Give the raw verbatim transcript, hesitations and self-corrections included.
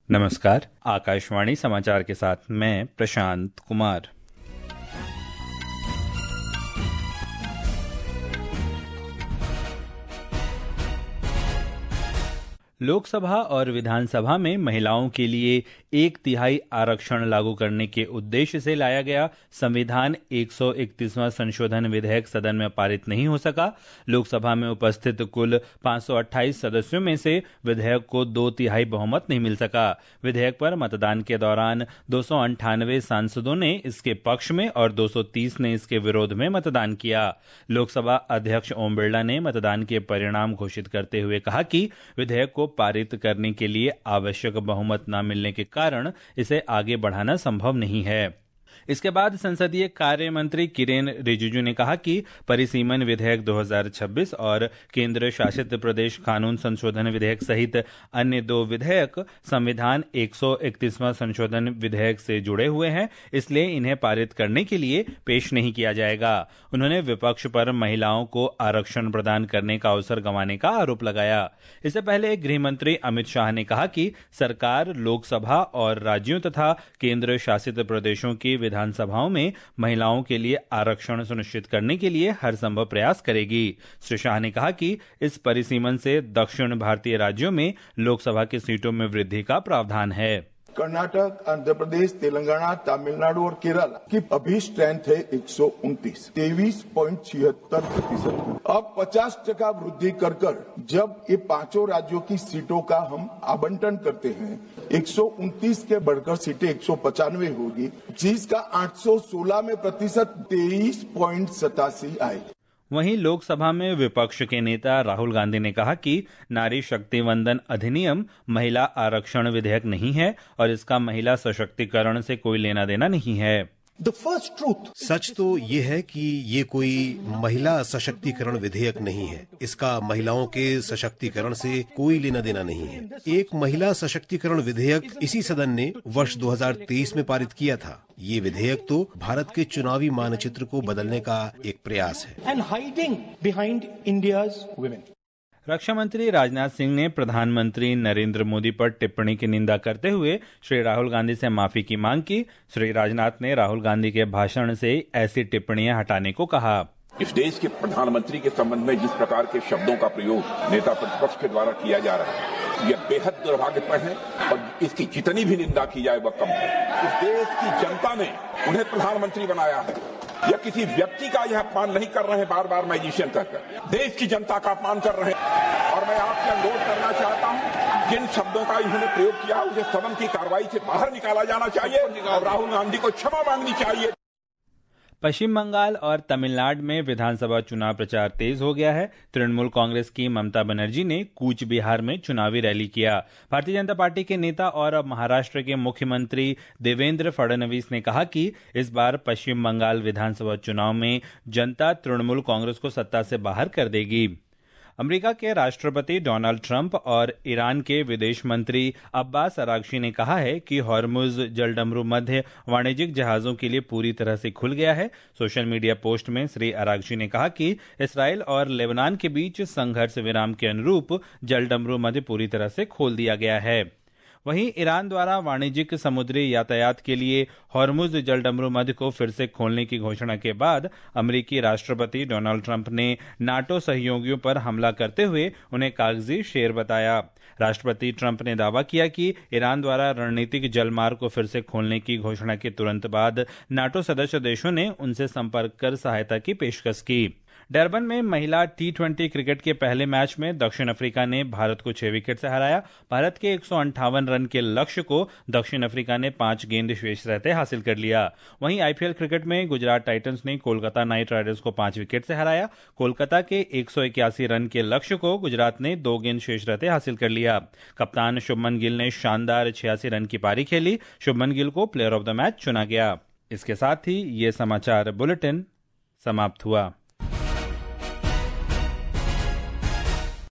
नमस्कार, आकाशवाणी समाचार के साथ मैं प्रशांत कुमार। लोकसभा और विधानसभा में महिलाओं के लिए एक तिहाई आरक्षण लागू करने के उद्देश्य से लाया गया संविधान एक सौ इकतीसवां संशोधन विधेयक सदन में पारित नहीं हो सका। लोकसभा में उपस्थित कुल पाँच सौ अट्ठाईस सदस्यों में से विधेयक को दो तिहाई बहुमत नहीं मिल सका। विधेयक पर मतदान के दौरान दो सौ अंठानवे सांसदों ने इसके पक्ष में और दो सौ तीस ने इसके विरोध में मतदान किया। लोकसभा अध्यक्ष ओम बिरला ने मतदान के परिणाम घोषित करते हुए कहा कि विधेयक को पारित करने के लिए आवश्यक बहुमत न मिलने के कारण इसे आगे बढ़ाना संभव नहीं है। इसके बाद संसदीय कार्य मंत्री किरेन रिजिजू ने कहा कि परिसीमन विधेयक दो हज़ार छब्बीस और केंद्र शासित प्रदेश कानून संशोधन विधेयक सहित अन्य दो विधेयक संविधान एक सौ इकतीसवां संशोधन विधेयक से जुड़े हुए हैं, इसलिए इन्हें पारित करने के लिए पेश नहीं किया जाएगा। उन्होंने विपक्ष पर महिलाओं को आरक्षण प्रदान करने का अवसर गंवाने का आरोप लगाया। इससे पहले गृह मंत्री अमित शाह ने कहा कि सरकार लोकसभा और राज्यों तथा केंद्र शासित प्रदेशों की विधानसभाओं में महिलाओं के लिए आरक्षण सुनिश्चित करने के लिए हर संभव प्रयास करेगी। श्री शाह ने कहा कि इस परिसीमन से दक्षिण भारतीय राज्यों में लोकसभा की सीटों में वृद्धि का प्रावधान है। कर्नाटक, आंध्र प्रदेश, तेलंगाना, तमिलनाडु और केरला की अभी स्ट्रेंथ है एक सौ उनतीस, तेईस पॉइंट छिहत्तर प्रतिशत। अब पचास टका वृद्धि कर कर जब ये पांचों राज्यों की सीटों का हम आवंटन करते हैं, एक सौ उनतीस के बढ़कर सीटें एक सौ पचानवे होगी, जिसका आठ सौ सोलह में प्रतिशत तेईस पॉइंट सतासी आएगी। वहीं लोकसभा में विपक्ष के नेता राहुल गांधी ने कहा कि नारी शक्ति वंदन अधिनियम महिला आरक्षण विधेयक नहीं है और इसका महिला सशक्तिकरण से कोई लेना देना नहीं है। The first truth. सच तो ये है कि ये कोई महिला सशक्तिकरण विधेयक नहीं है। इसका महिलाओं के सशक्तिकरण से कोई लेना देना नहीं है। एक महिला सशक्तिकरण विधेयक इसी सदन ने वर्ष दो हज़ार तेईस में पारित किया था। ये विधेयक तो भारत के चुनावी मानचित्र को बदलने का एक प्रयास है। And hiding behind India's women. रक्षा मंत्री राजनाथ सिंह ने प्रधानमंत्री नरेंद्र मोदी पर टिप्पणी की निंदा करते हुए श्री राहुल गांधी से माफी की मांग की। श्री राजनाथ ने राहुल गांधी के भाषण से ऐसी टिप्पणियां हटाने को कहा। इस देश के प्रधानमंत्री के संबंध में जिस प्रकार के शब्दों का प्रयोग नेता प्रतिपक्ष के द्वारा किया जा रहा है, यह बेहद दुर्भाग्यपूर्ण है और इसकी जितनी भी निंदा की जाए वह कम है। इस देश की जनता ने उन्हें प्रधानमंत्री बनाया है। यह किसी व्यक्ति का यह अपमान नहीं कर रहे हैं, बार बार मैजिशियन कहकर देश की जनता का अपमान कर रहे हैं। और मैं आपसे अनुरोध करना चाहता हूं, जिन शब्दों का इन्होंने प्रयोग किया उसे सदन की कार्रवाई से बाहर निकाला जाना चाहिए और राहुल गांधी को क्षमा मांगनी चाहिए। पश्चिम बंगाल और तमिलनाडु में विधानसभा चुनाव प्रचार तेज हो गया है। तृणमूल कांग्रेस की ममता बनर्जी ने कूच बिहार में चुनावी रैली किया। भारतीय जनता पार्टी के नेता और महाराष्ट्र के मुख्यमंत्री देवेंद्र फडणवीस ने कहा कि इस बार पश्चिम बंगाल विधानसभा चुनाव में जनता तृणमूल कांग्रेस को सत्ता से बाहर कर देगी। अमेरिका के राष्ट्रपति डोनाल्ड ट्रंप और ईरान के विदेश मंत्री अब्बास अरागची ने कहा है कि हॉर्मुज जलडमरू मध्य वाणिज्यिक जहाजों के लिए पूरी तरह से खुल गया है। सोशल मीडिया पोस्ट में श्री अरागची ने कहा कि इसराइल और लेबनान के बीच संघर्ष विराम के अनुरूप जलडमरू मध्य पूरी तरह से खोल दिया गया है। वहीं ईरान द्वारा वाणिज्यिक समुद्री यातायात के लिए हॉर्मुज जलडमरू मध्य को फिर से खोलने की घोषणा के बाद अमेरिकी राष्ट्रपति डोनाल्ड ट्रंप ने नाटो सहयोगियों पर हमला करते हुए उन्हें कागजी शेर बताया। राष्ट्रपति ट्रंप ने दावा किया कि ईरान द्वारा रणनीतिक जलमार्ग को फिर से खोलने की घोषणा के तुरंत बाद नाटो सदस्य देशों ने उनसे संपर्क कर सहायता की पेशकश की। डरबन में महिला टी ट्वेंटी क्रिकेट के पहले मैच में दक्षिण अफ्रीका ने भारत को छह विकेट से हराया। भारत के एक सौ अंठावन रन के लक्ष्य को दक्षिण अफ्रीका ने पांच गेंद शेष रहते हासिल कर लिया। वहीं आईपीएल क्रिकेट में गुजरात टाइटंस ने कोलकाता नाइट राइडर्स को पांच विकेट से हराया। कोलकाता के एक सौ इक्यासी रन के लक्ष्य को गुजरात ने दो गेंद शेष रहते हासिल कर लिया। कप्तान शुभमन गिल ने शानदार छियासी रन की पारी खेली। शुभमन गिल को प्लेयर ऑफ द मैच चुना गया। इसके साथ ही ये समाचार बुलेटिन समाप्त हुआ।